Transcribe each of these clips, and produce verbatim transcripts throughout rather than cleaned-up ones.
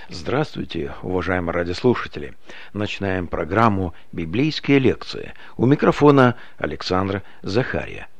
Здравствуйте, уважаемые радиослушатели! Начинаем программу «Библейские лекции». У микрофона Александр Захария.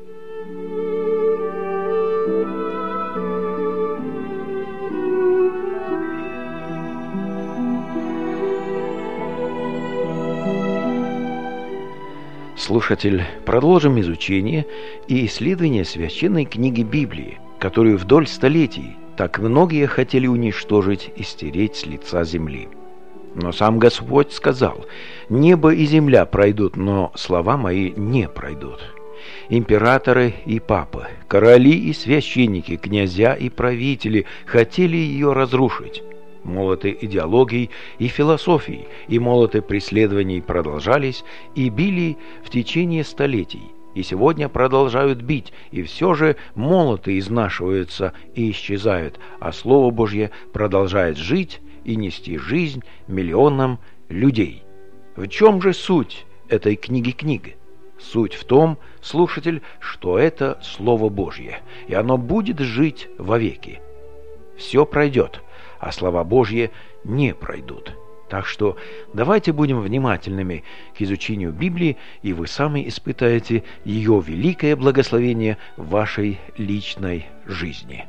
Слушатель, продолжим изучение и исследование священной книги Библии, которую вдоль столетий так многие хотели уничтожить и стереть с лица земли. Но сам Господь сказал: «Небо и земля пройдут, но слова мои не пройдут». Императоры и папы, короли и священники, князья и правители хотели ее разрушить. Молоты идеологий и философий и молоты преследований продолжались и били в течение столетий, и сегодня продолжают бить, и все же молоты изнашиваются и исчезают, а Слово Божье продолжает жить и нести жизнь миллионам людей. В чем же суть этой книги-книги? Суть в том, слушатель, что это Слово Божье, и оно будет жить вовеки. Все пройдет, а слова Божьи не пройдут. Так что давайте будем внимательными к изучению Библии, и вы сами испытаете ее великое благословение в вашей личной жизни.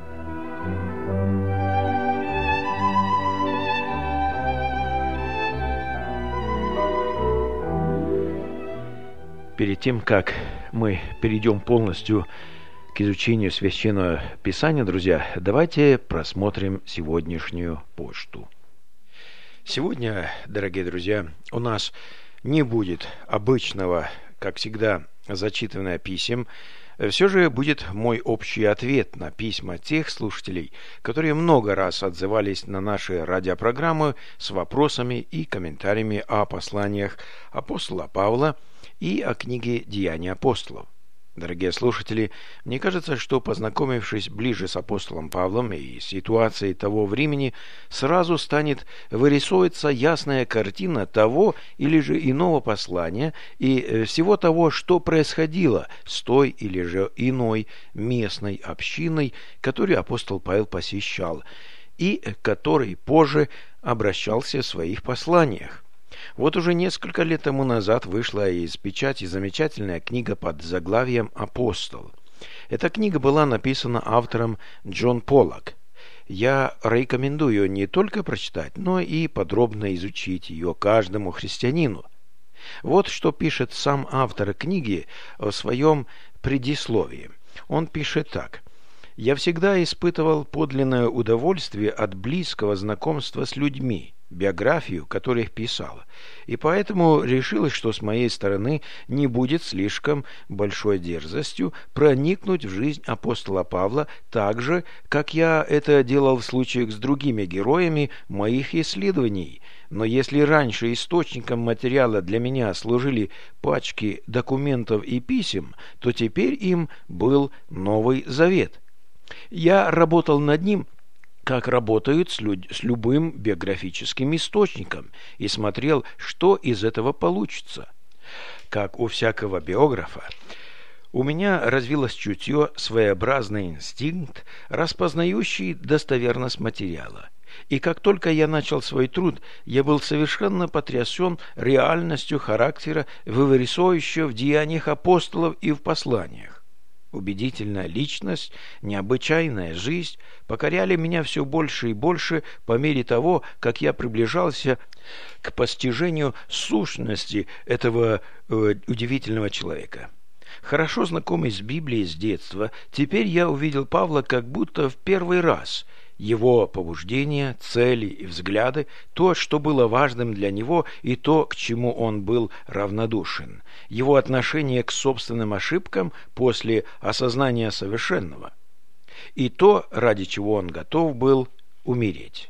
Перед тем, как мы перейдем полностью к изучению Священного Писания, друзья, давайте просмотрим сегодняшнюю почту. Сегодня, дорогие друзья, у нас не будет обычного, как всегда, зачитывания писем. Все же будет мой общий ответ на письма тех слушателей, которые много раз отзывались на наши радиопрограммы с вопросами и комментариями о посланиях апостола Павла и о книге «Деяния апостолов». Дорогие слушатели, мне кажется, что, познакомившись ближе с апостолом Павлом и ситуацией того времени, сразу станет вырисовываться ясная картина того или же иного послания и всего того, что происходило с той или же иной местной общиной, которую апостол Павел посещал и которой позже обращался в своих посланиях. Вот уже несколько лет тому назад вышла из печати замечательная книга под заглавием «Апостол». Эта книга была написана автором Джон Поллок. Я рекомендую не только прочитать, но и подробно изучить ее каждому христианину. Вот что пишет сам автор книги в своем предисловии. Он пишет так: «Я всегда испытывал подлинное удовольствие от близкого знакомства с людьми, биографию которых писал, и поэтому решилось, что с моей стороны не будет слишком большой дерзостью проникнуть в жизнь апостола Павла так же, как я это делал в случаях с другими героями моих исследований. Но если раньше источником материала для меня служили пачки документов и писем, то теперь им был Новый Завет. Я работал над ним, как работают с, люд... с любым биографическим источником, и смотрел, что из этого получится. Как у всякого биографа, у меня развилось чутье, своеобразный инстинкт, распознающий достоверность материала. И как только я начал свой труд, я был совершенно потрясен реальностью характера, вырисовывающего в деяниях апостолов и в посланиях. Убедительная личность, необычайная жизнь покоряли меня все больше и больше по мере того, как я приближался к постижению сущности этого э, удивительного человека. Хорошо знакомый с Библией с детства, теперь я увидел Павла как будто в первый раз. Его побуждения, цели и взгляды, то, что было важным для него, и то, к чему он был равнодушен, его отношение к собственным ошибкам после осознания совершенного, и то, ради чего он готов был умереть.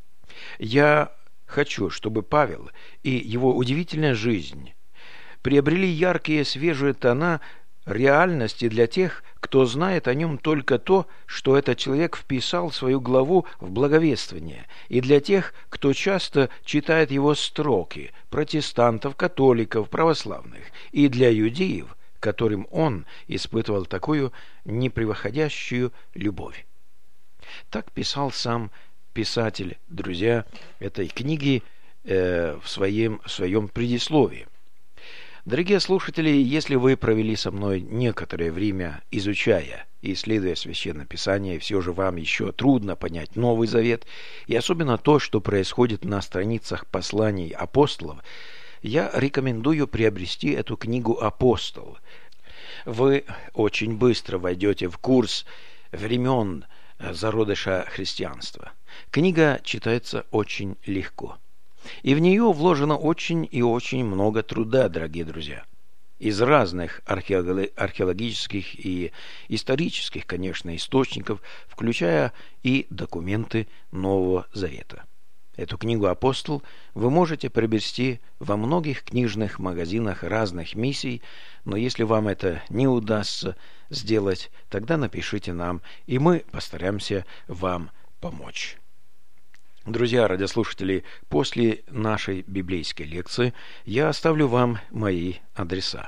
Я хочу, чтобы Павел и его удивительная жизнь приобрели яркие свежие тона реальности для тех, кто знает о нем только то, что этот человек вписал свою главу в благовествование, и для тех, кто часто читает его строки, протестантов, католиков, православных, и для иудеев, которым он испытывал такую непревыходящую любовь. Так писал сам писатель, друзья, этой книги э, в, своем, в своем предисловии. Дорогие слушатели, если вы провели со мной некоторое время, изучая и исследуя Священное Писание, и все же вам еще трудно понять Новый Завет, и особенно то, что происходит на страницах посланий апостолов, я рекомендую приобрести эту книгу «Апостол». Вы очень быстро войдете в курс времен зародыша христианства. Книга читается очень легко. И в нее вложено очень и очень много труда, дорогие друзья. Из разных археологических и исторических, конечно, источников, включая и документы Нового Завета. Эту книгу «Апостол» вы можете приобрести во многих книжных магазинах разных миссий, но если вам это не удастся сделать, тогда напишите нам, и мы постараемся вам помочь. Друзья, радиослушатели, после нашей библейской лекции я оставлю вам мои адреса.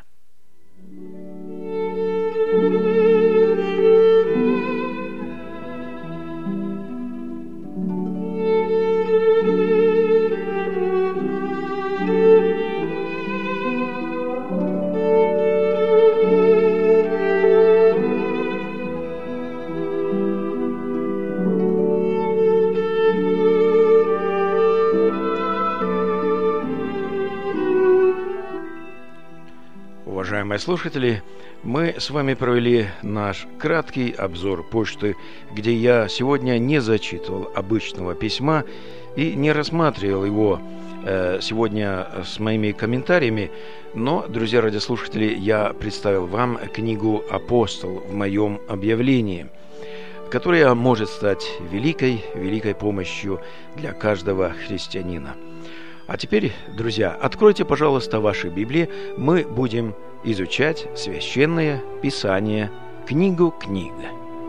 Уважаемые слушатели, мы с вами провели наш краткий обзор почты, где я сегодня не зачитывал обычного письма и не рассматривал его э, сегодня с моими комментариями, но, друзья радиослушатели, я представил вам книгу «Апостол» в моем объявлении, которая может стать великой, великой помощью для каждого христианина. А теперь, друзья, откройте, пожалуйста, ваши Библии. Мы будем изучать Священное Писание, книгу-книга.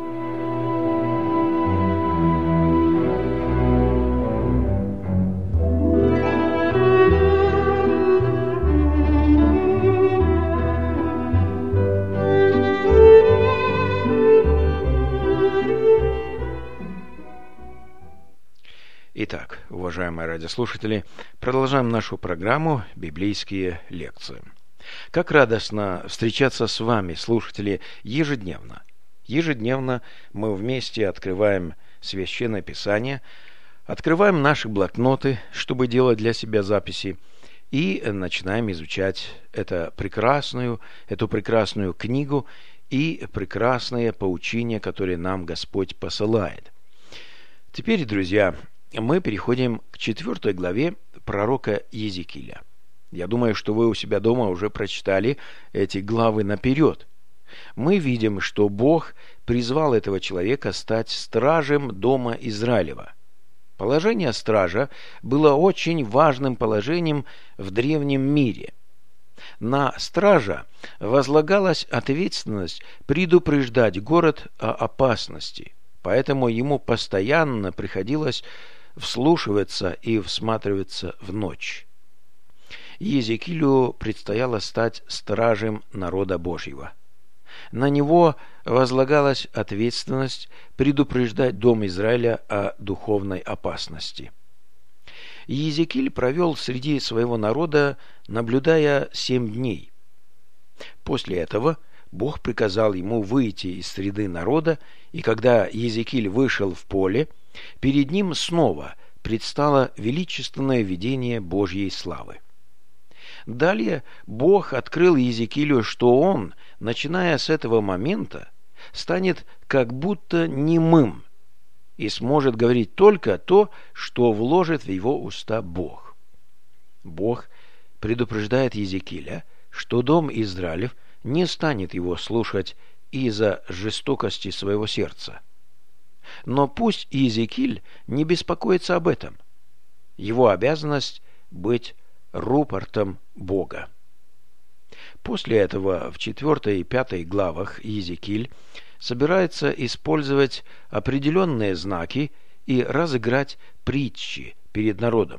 Итак, уважаемые радиослушатели, продолжаем нашу программу «Библейские лекции». Как радостно встречаться с вами, слушатели, ежедневно. Ежедневно мы вместе открываем Священное Писание, открываем наши блокноты, чтобы делать для себя записи, и начинаем изучать эту прекрасную, эту прекрасную книгу и прекрасное поучение, которое нам Господь посылает. Теперь, друзья, мы переходим к четвертой главе пророка Иезекииля. Я думаю, что вы у себя дома уже прочитали эти главы наперед. Мы видим, что Бог призвал этого человека стать стражем дома Израилева. Положение стража было очень важным положением в древнем мире. На стража возлагалась ответственность предупреждать город о опасности, поэтому ему постоянно приходилось вслушиваться и всматриваться в ночь. Иезекиилю предстояло стать стражем народа Божьего. На него возлагалась ответственность предупреждать дом Израиля о духовной опасности. Иезекииль провел среди своего народа, наблюдая семь дней. После этого Бог приказал ему выйти из среды народа, и когда Иезекииль вышел в поле, перед ним снова предстало величественное видение Божьей славы. Далее Бог открыл Иезекиилю, что он, начиная с этого момента, станет как будто немым и сможет говорить только то, что вложит в его уста Бог. Бог предупреждает Иезекииля, что дом Израилев не станет его слушать из-за жестокости своего сердца. Но пусть Иезекииль не беспокоится об этом. Его обязанность быть рупортом Бога. После этого в четвертой и пятой главах Иезекииль собирается использовать определенные знаки и разыграть притчи перед народом.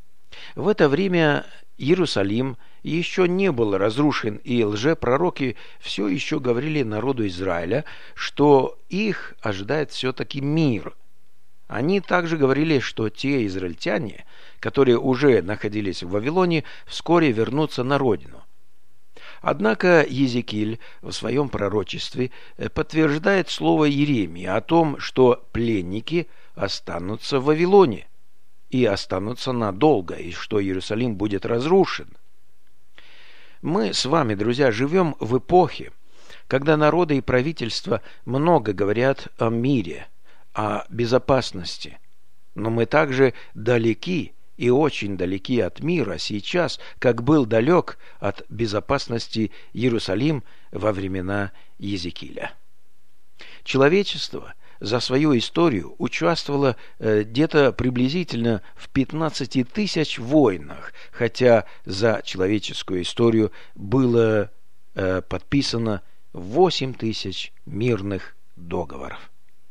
В это время Иерусалим еще не был разрушен, и лжепророки все еще говорили народу Израиля, что их ожидает все-таки мир. Они также говорили, что те израильтяне, которые уже находились в Вавилоне, вскоре вернутся на родину. Однако Иезекииль в своем пророчестве подтверждает слово Иеремии о том, что пленники останутся в Вавилоне и останутся надолго, и что Иерусалим будет разрушен. Мы с вами, друзья, живем в эпохе, когда народы и правительства много говорят о мире, о безопасности, но мы также далеки и очень далеки от мира сейчас, как был далек от безопасности Иерусалим во времена Иезекииля. Человечество за свою историю участвовало э, где-то приблизительно в пятнадцати тысяч войнах, хотя за человеческую историю было э, подписано восемь тысяч мирных договоров.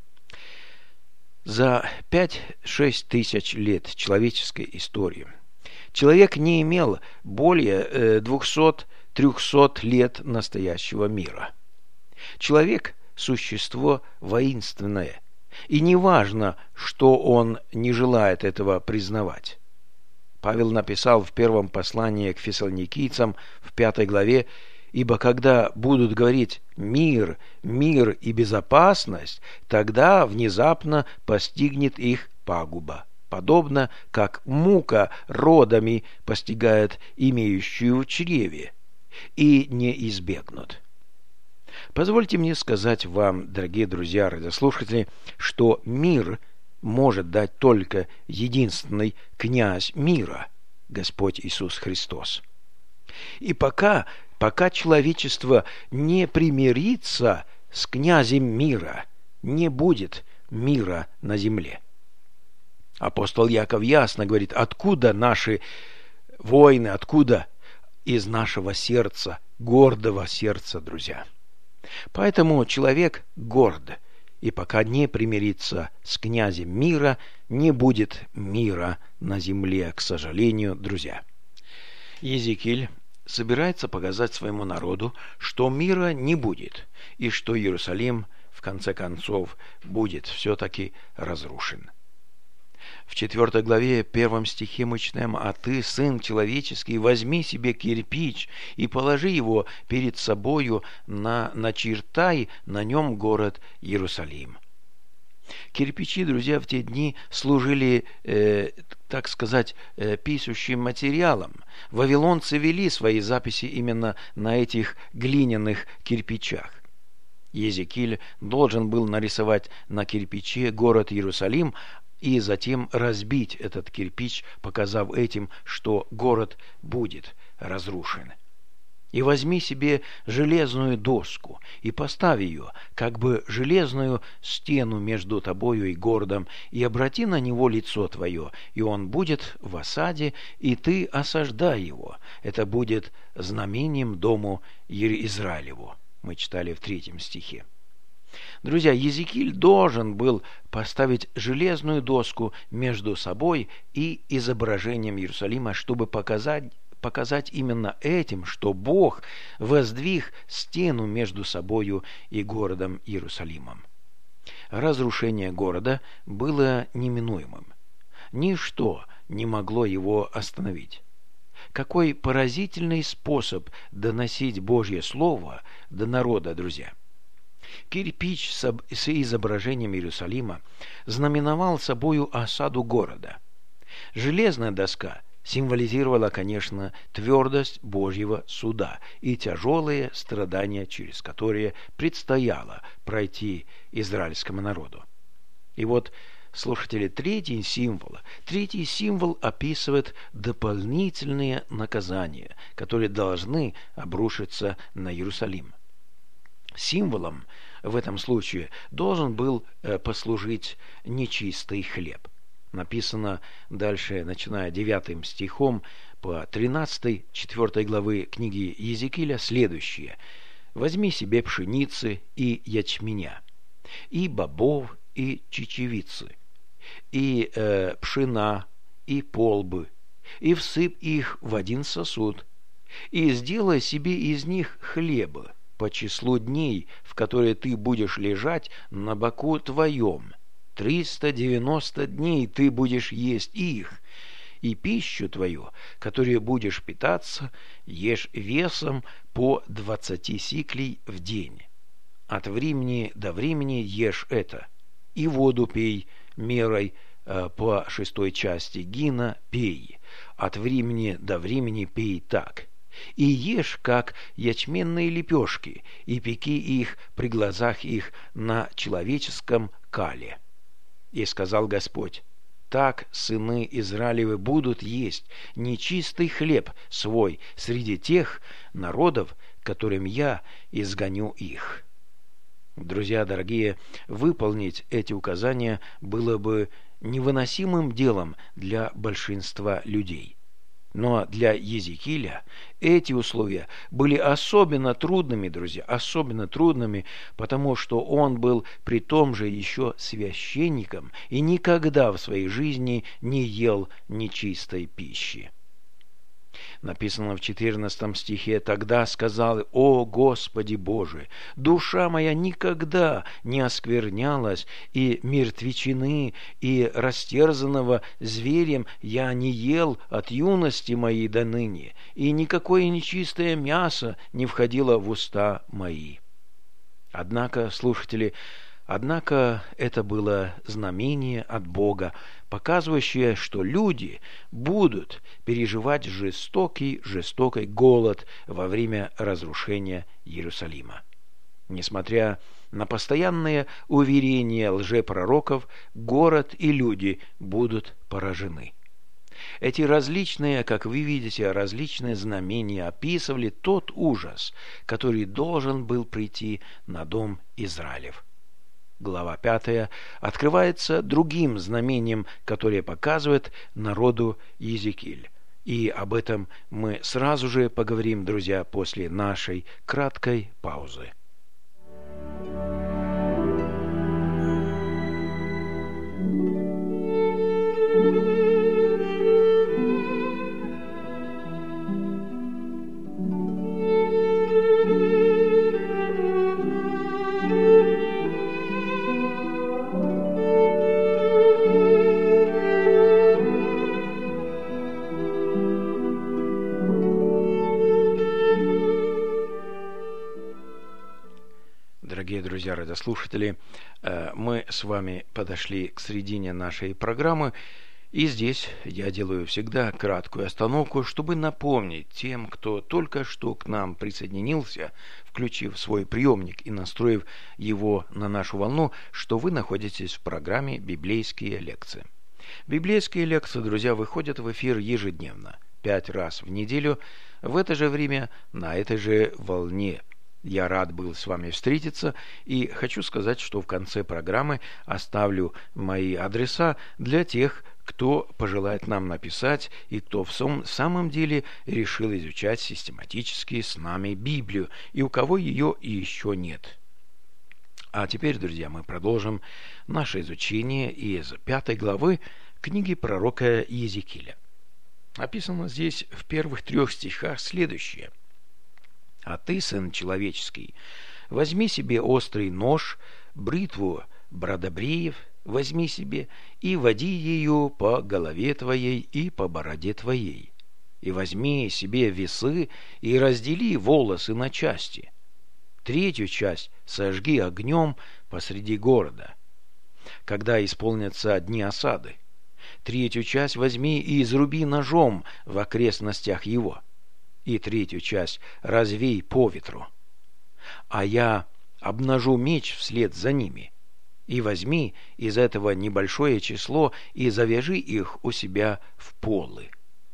За пять-шесть тысяч лет человеческой истории человек не имел более двухсот-трехсот лет настоящего мира. Человек – существо воинственное, и неважно, что он не желает этого признавать. Павел написал в первом послании к фессалоникийцам в пятой главе: «Ибо когда будут говорить «мир, мир и безопасность», тогда внезапно постигнет их пагуба, подобно как мука родами постигает имеющую в чреве, и не избегнут». Позвольте мне сказать вам, дорогие друзья, радиослушатели, что мир может дать только единственный князь мира, Господь Иисус Христос. И пока Пока человечество не примирится с князем мира, не будет мира на земле. Апостол Яков ясно говорит, откуда наши войны, откуда из нашего сердца, гордого сердца, друзья. Поэтому человек горд, и пока не примирится с князем мира, не будет мира на земле, к сожалению, друзья. Иезекииль собирается показать своему народу, что мира не будет, и что Иерусалим, в конце концов, будет все-таки разрушен. В четвертой главе, первом стихе мы читаем: «А ты, сын человеческий, возьми себе кирпич и положи его перед собою, на, начертай на нем город Иерусалим». Кирпичи, друзья, в те дни служили, э, так сказать, э, пишущим материалом. Вавилонцы вели свои записи именно на этих глиняных кирпичах. Иезекииль должен был нарисовать на кирпиче город Иерусалим и затем разбить этот кирпич, показав этим, что город будет разрушен. «И возьми себе железную доску, и поставь ее, как бы железную стену между тобою и городом, и обрати на него лицо твое, и он будет в осаде, и ты осаждай его. Это будет знамением дому Израилеву». Мы читали в третьем стихе. Друзья, Иезекииль должен был поставить железную доску между собой и изображением Иерусалима, чтобы показать, показать именно этим, что Бог воздвиг стену между собою и городом Иерусалимом. Разрушение города было неминуемым. Ничто не могло его остановить. Какой поразительный способ доносить Божье Слово до народа, друзья! Кирпич с изображением Иерусалима знаменовал собою осаду города. Железная доска символизировала, конечно, твердость Божьего суда и тяжелые страдания, через которые предстояло пройти израильскому народу. И вот, слушатели, третий символ, третий символ описывает дополнительные наказания, которые должны обрушиться на Иерусалим. Символом в этом случае должен был послужить нечистый хлеб. Написано дальше, начиная девятым стихом по тринадцатой, четвертой главы книги Иезекииля, следующее: «Возьми себе пшеницы и ячменя, и бобов, и чечевицы, и э, пшена, и полбы, и всыпь их в один сосуд, и сделай себе из них хлеба по числу дней, в которые ты будешь лежать на боку твоем, Триста девяносто дней ты будешь есть их, и пищу твою, которую будешь питаться, ешь весом по двадцати сиклей в день. От времени до времени ешь это, и воду пей мерой э, по шестой части гина пей, от времени до времени пей так. И ешь, как ячменные лепешки, и пеки их при глазах их на человеческом кале. И сказал Господь: так сыны Израилевы будут есть нечистый хлеб свой среди тех народов, которым я изгоню их. Друзья дорогие, выполнить эти указания было бы невыносимым делом для большинства людей. Но для Езекииля эти условия были особенно трудными, друзья, особенно трудными, потому что он был при том же еще священником и никогда в своей жизни не ел нечистой пищи. Написано в четырнадцатом стихе: «Тогда сказал: О Господи Боже, душа моя никогда не осквернялась, и мертвечины, и растерзанного зверем я не ел от юности моей до ныне, и никакое нечистое мясо не входило в уста мои». Однако, слушатели, Однако это было знамение от Бога, показывающее, что люди будут переживать жестокий, жестокий голод во время разрушения Иерусалима. Несмотря на постоянные уверения лжепророков, город и люди будут поражены. Эти различные, как вы видите, различные знамения описывали тот ужас, который должен был прийти на дом Израилев. Глава пятая открывается другим знамением, которое показывает народу Езекииль. И об этом мы сразу же поговорим, друзья, после нашей краткой паузы. Дорогие друзья, радиослушатели, мы с вами подошли к середине нашей программы, и здесь я делаю всегда краткую остановку, чтобы напомнить тем, кто только что к нам присоединился, включив свой приемник и настроив его на нашу волну, что вы находитесь в программе «Библейские лекции». Библейские лекции, друзья, выходят в эфир ежедневно, пять раз в неделю, в это же время, на этой же волне. Я рад был с вами встретиться и хочу сказать, что в конце программы оставлю мои адреса для тех, кто пожелает нам написать и кто в самом деле решил изучать систематически с нами Библию и у кого ее еще нет. А теперь, друзья, мы продолжим наше изучение из пятой главы книги пророка Езекииля. Описано здесь в первых трех стихах следующее: «А ты, сын человеческий, возьми себе острый нож, бритву бродобреев, возьми себе и води ее по голове твоей и по бороде твоей, и возьми себе весы и раздели волосы на части. Третью часть сожги огнем посреди города, когда исполнятся дни осады. Третью часть возьми и изруби ножом в окрестностях его, и третью часть развей по ветру. А я обнажу меч вслед за ними, и возьми из этого небольшое число и завяжи их у себя в полы».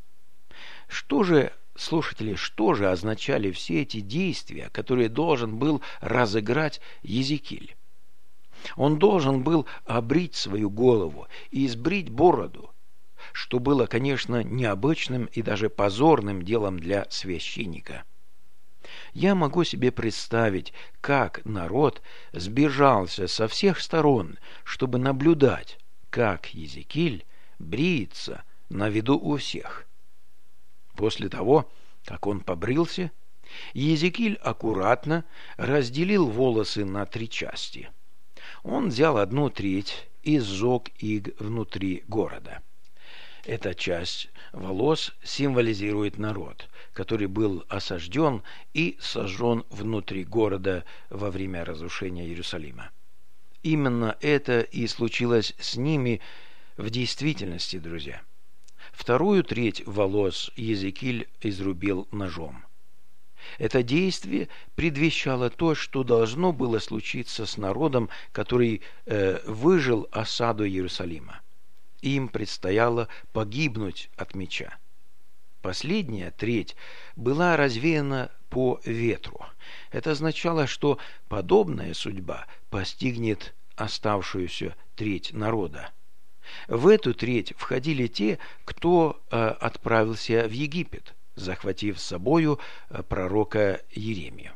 Что же, слушатели, что же означали все эти действия, которые должен был разыграть Езекииль? Он должен был обрить свою голову и избрить бороду, что было, конечно, необычным и даже позорным делом для священника. Я могу себе представить, как народ сбежался со всех сторон, чтобы наблюдать, как Езекииль бреется на виду у всех. После того, как он побрился, Езекииль аккуратно разделил волосы на три части. Он взял одну треть и сжег их внутри города. Эта часть волос символизирует народ, который был осажден и сожжен внутри города во время разрушения Иерусалима. Именно это и случилось с ними в действительности, друзья. Вторую треть волос Иезекииль изрубил ножом. Это действие предвещало то, что должно было случиться с народом, который э, выжил осаду Иерусалима. Им предстояло погибнуть от меча. Последняя треть была развеяна по ветру. Это означало, что подобная судьба постигнет оставшуюся треть народа. В эту треть входили те, кто э, отправился в Египет, захватив с собою э, пророка Иеремию.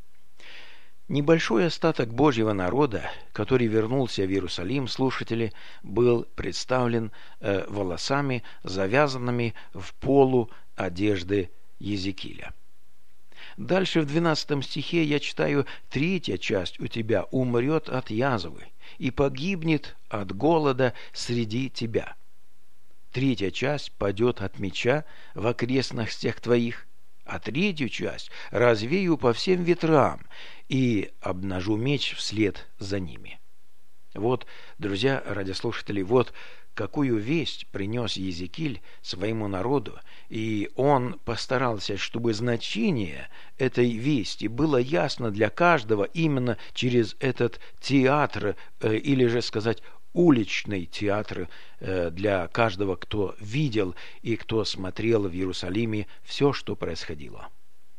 Небольшой остаток Божьего народа, который вернулся в Иерусалим, слушатели, был представлен э, волосами, завязанными в полу одежды Иезекииля. Дальше в двенадцатом стихе я читаю: «Третья часть у тебя умрет от язвы и погибнет от голода среди тебя. Третья часть падет от меча в окрестностях твоих, а третью часть развею по всем ветрам и обнажу меч вслед за ними». Вот, друзья, радиослушатели, вот какую весть принес Иезекииль своему народу, и он постарался, чтобы значение этой вести было ясно для каждого именно через этот театр, или же сказать, уличный театр для каждого, кто видел и кто смотрел в Иерусалиме все, что происходило.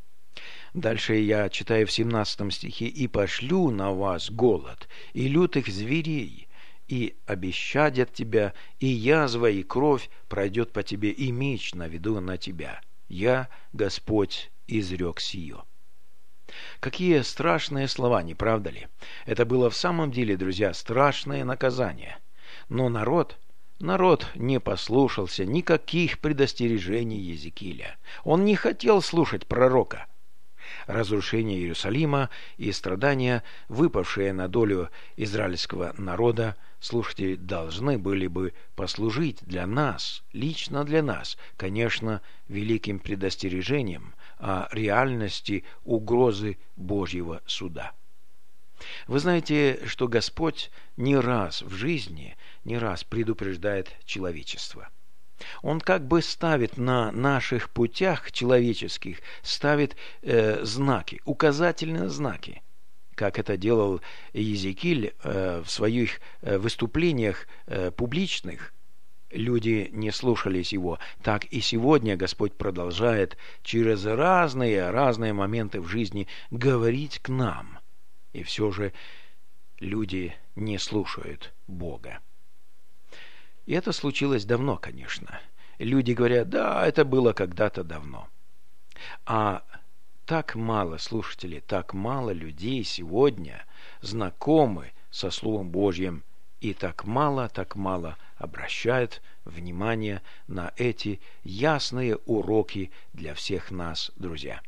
Дальше я читаю в семнадцатом стихе: «И пошлю на вас голод и лютых зверей, и обещадят тебя, и язва, и кровь пройдет по тебе, и меч наведу на тебя. Я, Господь, изрек сие». Какие страшные слова, не правда ли? Это было в самом деле, друзья, страшное наказание. Но народ, народ не послушался никаких предостережений Иезекииля. Он не хотел слушать пророка. Разрушение Иерусалима и страдания, выпавшие на долю израильского народа, слушатели, должны были бы послужить для нас, лично для нас, конечно, великим предостережением о реальности угрозы Божьего суда. Вы знаете, что Господь не раз в жизни, не раз предупреждает человечество. Он как бы ставит на наших путях человеческих, ставит э, знаки, указательные знаки, как это делал Иезекииль э, в своих э, выступлениях э, публичных. Люди не слушались его. Так и сегодня Господь продолжает через разные, разные моменты в жизни говорить к нам. И все же люди не слушают Бога. И это случилось давно, конечно. Люди говорят: да, это было когда-то давно. А так мало слушателей, так мало людей сегодня знакомы со Словом Божьим, и так мало, так мало обращают внимание на эти ясные уроки для всех нас, друзья.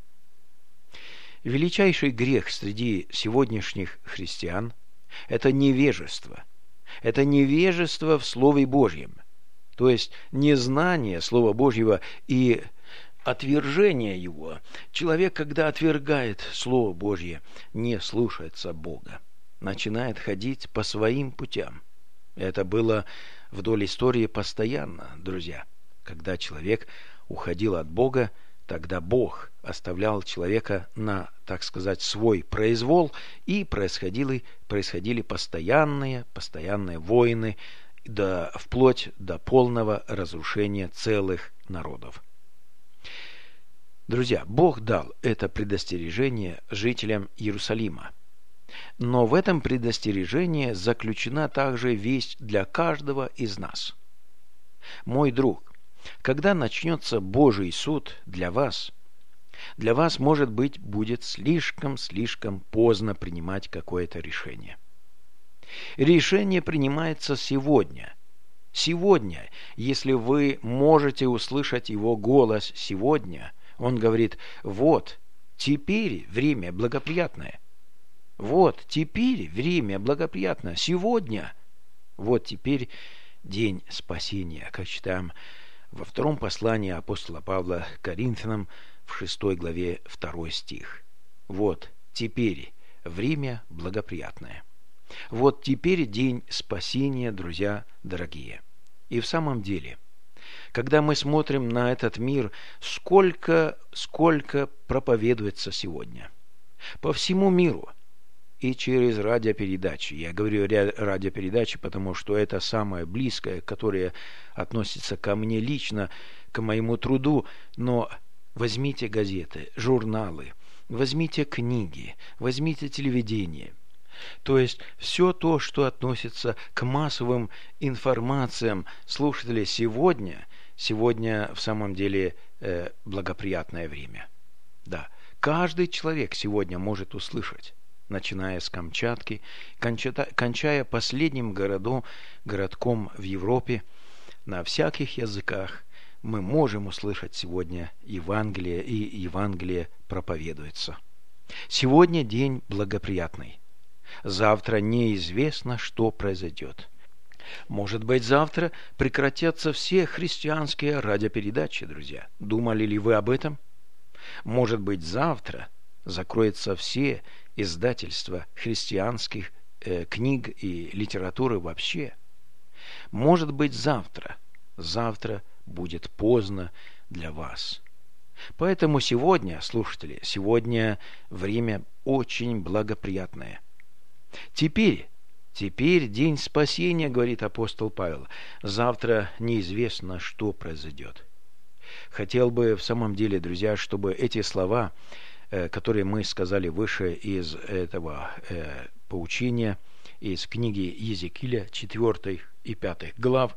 Величайший грех среди сегодняшних христиан – это невежество. Это невежество в Слове Божьем, то есть незнание Слова Божьего и отвержение его. Человек, когда отвергает Слово Божье, не слушается Бога, начинает ходить по своим путям. Это было вдоль истории постоянно, друзья. Когда человек уходил от Бога, тогда Бог оставлял человека на, так сказать, свой произвол, и происходили, происходили постоянные, постоянные войны, до, вплоть до полного разрушения целых народов. Друзья, Бог дал это предостережение жителям Иерусалима. Но в этом предостережении заключена также весть для каждого из нас. Мой друг, когда начнется Божий суд для вас, для вас, может быть, будет слишком-слишком поздно принимать какое-то решение. Решение принимается сегодня. Сегодня, если вы можете услышать его голос сегодня, он говорит: вот, теперь время благоприятное. Вот, теперь время благоприятное. Сегодня Вот теперь день спасения, как читаем во втором послании апостола Павла к Коринфянам в шестой главе второй стих. Вот теперь время благоприятное. Вот теперь день спасения, друзья дорогие. И в самом деле, когда мы смотрим на этот мир, сколько, сколько проповедуется сегодня по всему миру и через радиопередачи. Я говорю радиопередачи, потому что это самое близкое, которое относится ко мне лично, к моему труду. Но возьмите газеты, журналы, возьмите книги, возьмите телевидение. То есть все то, что относится к массовым информациям, слушатели, сегодня, сегодня в самом деле э, благоприятное время. Да, каждый человек сегодня может услышать, начиная с Камчатки, кончата, кончая последним городом, городком в Европе, на всяких языках мы можем услышать сегодня Евангелие, и Евангелие проповедуется. Сегодня день благоприятный. Завтра неизвестно, что произойдет. Может быть, завтра прекратятся все христианские радиопередачи, друзья. Думали ли вы об этом? Может быть, завтра закроются все издательства христианских э, книг и литературы вообще. Может быть, завтра, завтра будет поздно для вас. Поэтому сегодня, слушатели, сегодня время очень благоприятное. Теперь, теперь день спасения, говорит апостол Павел. Завтра неизвестно, что произойдет. Хотел бы в самом деле, друзья, чтобы эти слова, э, которые мы сказали выше из этого э, поучения, из книги Иезекииля четвёртой и пятой глав,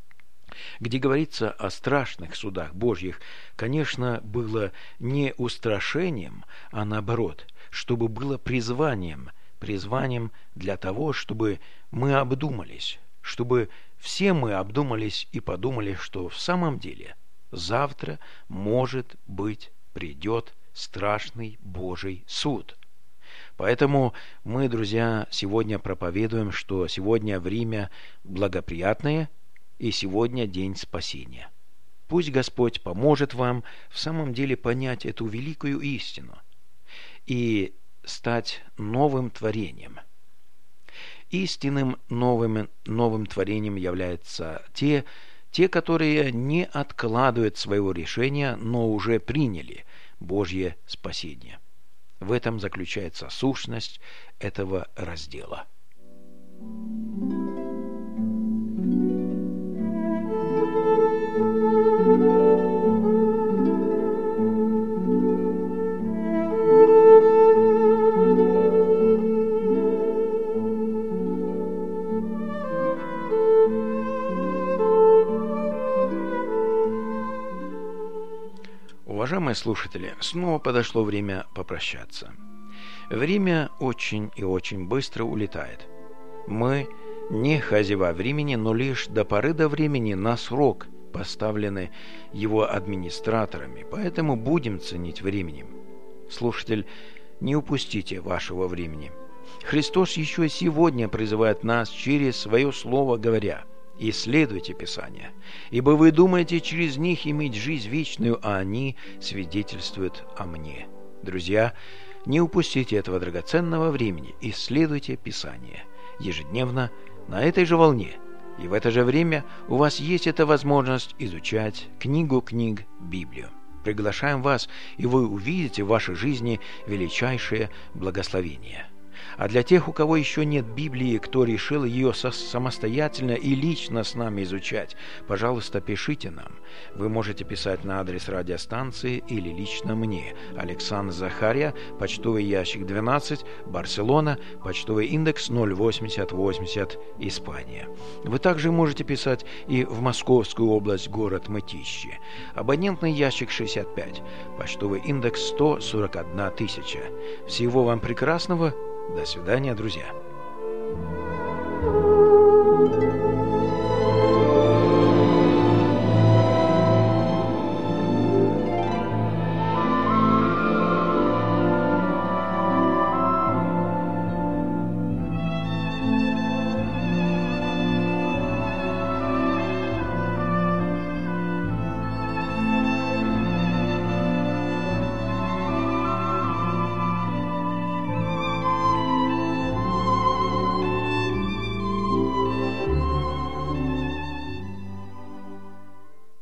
где говорится о страшных судах Божьих, конечно, было не устрашением, а наоборот, чтобы было призванием, призванием для того, чтобы мы обдумались, чтобы все мы обдумались и подумали, что в самом деле завтра, может быть, придет страшный Божий суд. Поэтому мы, друзья, сегодня проповедуем, что сегодня время благоприятное, и сегодня день спасения. Пусть Господь поможет вам в самом деле понять эту великую истину и стать новым творением. Истинным новым, новым творением являются те, те, которые не откладывают своего решения, но уже приняли Божье спасение. В этом заключается сущность этого раздела. Уважаемые слушатели, снова подошло время попрощаться. Время очень и очень быстро улетает. Мы не хозяева времени, но лишь до поры до времени на срок поставлены его администраторами, поэтому будем ценить временем. Слушатель, не упустите вашего времени. Христос еще сегодня призывает нас через свое слово, говоря: «Исследуйте Писания, ибо вы думаете через них иметь жизнь вечную, а они свидетельствуют о мне». Друзья, не упустите этого драгоценного времени, исследуйте Писание ежедневно на этой же волне, и в это же время у вас есть эта возможность изучать книгу книг Библию. Приглашаем вас, и вы увидите в вашей жизни величайшее благословение. А для тех, у кого еще нет Библии, кто решил ее самостоятельно и лично с нами изучать, пожалуйста, пишите нам. Вы можете писать на адрес радиостанции или лично мне. Александр Захария, почтовый ящик двенадцать, Барселона, почтовый индекс ноль восемьдесят восемьдесят, Испания. Вы также можете писать и в Московскую область, город Мытищи. Абонентный ящик шестьдесят пять, почтовый индекс сто сорок одна тысяча. Всего вам прекрасного. До свидания, друзья.